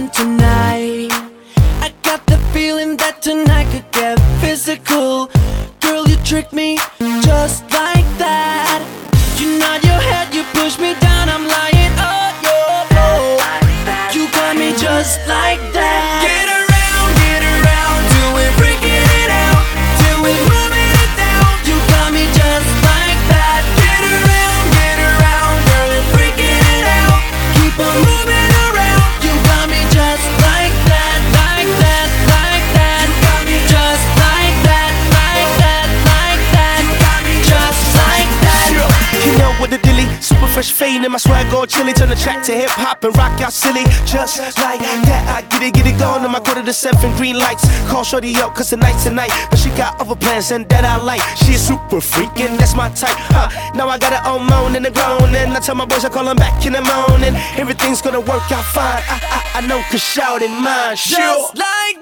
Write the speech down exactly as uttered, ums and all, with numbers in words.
feeling tonight. I got the feeling that tonight could get physical. Girl, you tricked me just like that. You nod your head, you push me down, I'm lying on your floor. You got me just like that. Get around, get around, till we're freaking it out, till we're moving it down. You got me just like that. Get around, get around, girl, we're freaking it out. Keep on moving around. You got me just like that, like that, like that. You got me just like that, like that, like that. You got me just like that. You know what the dilly, super fresh fade in my swag all chilly. Turn the track to hip hop and rock out silly. Just like that, I get it, get it going on my quarter to seven green lights. Call shorty up cause tonight's tonight, but she got other plans and that I like. She a super freak and that's my type, huh? Now I got her all moan and a groan, and I tell my boys I call them back in the morning. Everything's gonna work out fine, I, I, I know cause shout in mine. Just like